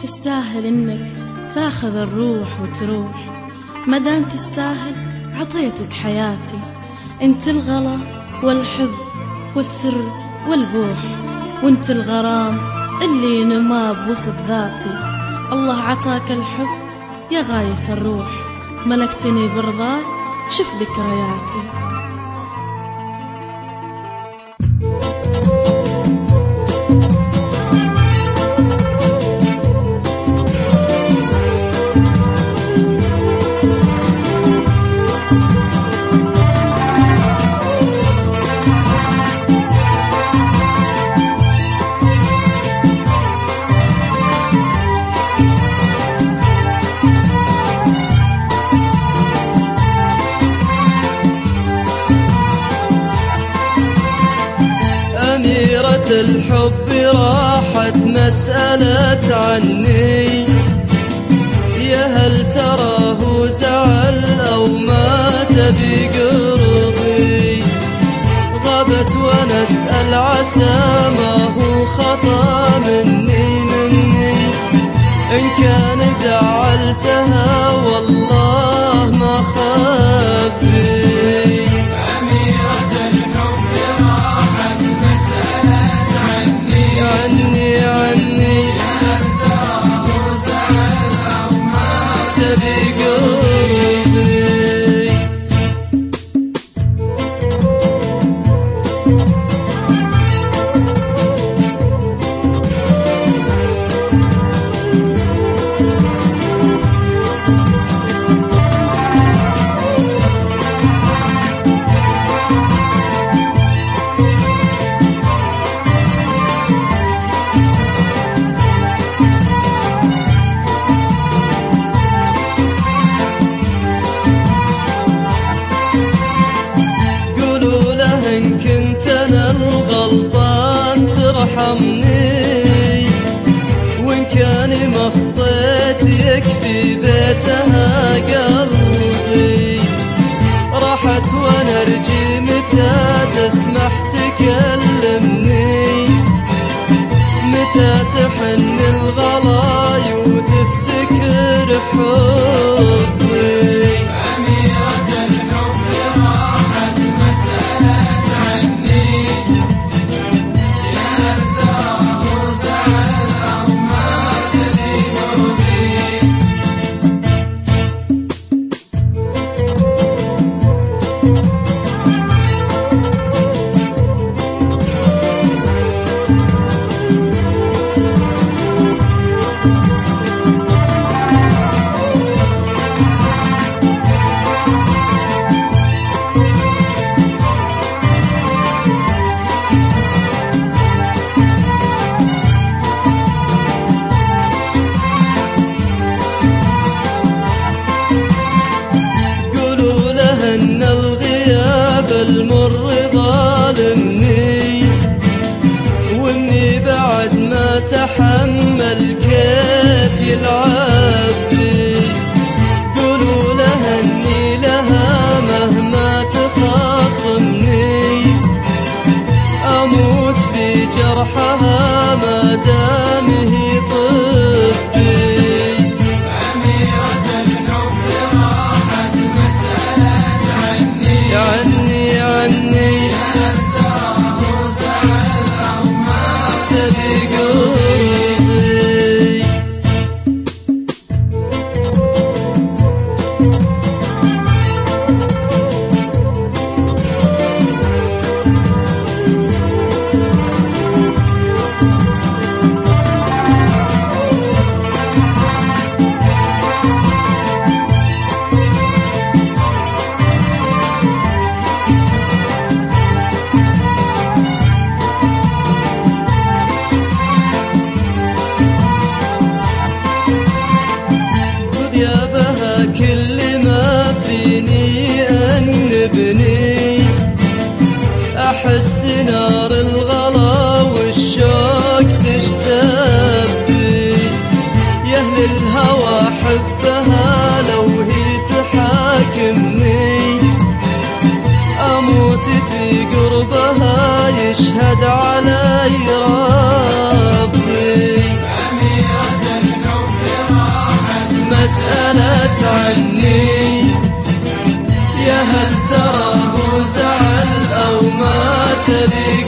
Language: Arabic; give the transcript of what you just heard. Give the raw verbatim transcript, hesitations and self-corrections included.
تستاهل إنك تاخذ الروح وتروح، مدام تستاهل عطيتك حياتي. انت الغلا والحب والسر والبوح، وانت الغرام اللي نما بوسط ذاتي. الله عطاك الحب يا غاية الروح، ملكتني برضاك شوف ذكرياتي. الحب راحت مسألة عني، يا هل تراه زعل أو مات بقربي؟ غابت ونسأل عسى ما هو خطأ مني مني، إن كان زعلتها والله ما خبي. وإن كان مخطيت يكفي بيتها قلبي، راحت ونرجي متى تسمح تكلمني، متى تحن الغلاي وتفتكر حبي. المر ظالمني، واني بعد ما تحمل كيف يلعب بي. قولوا له اني لها مهما تخاصمني، اموت في جرحها ما دام هي طبي. كل ما فيني أنبني، أحس نار الغلا والشوق تشتبي. يا أهل الهوى حبها لو هي تحاكمني، أموت في قربها يشهد علي ربي. أميرة الحب سألت عني، يا هل تراه زعل أو ما تبي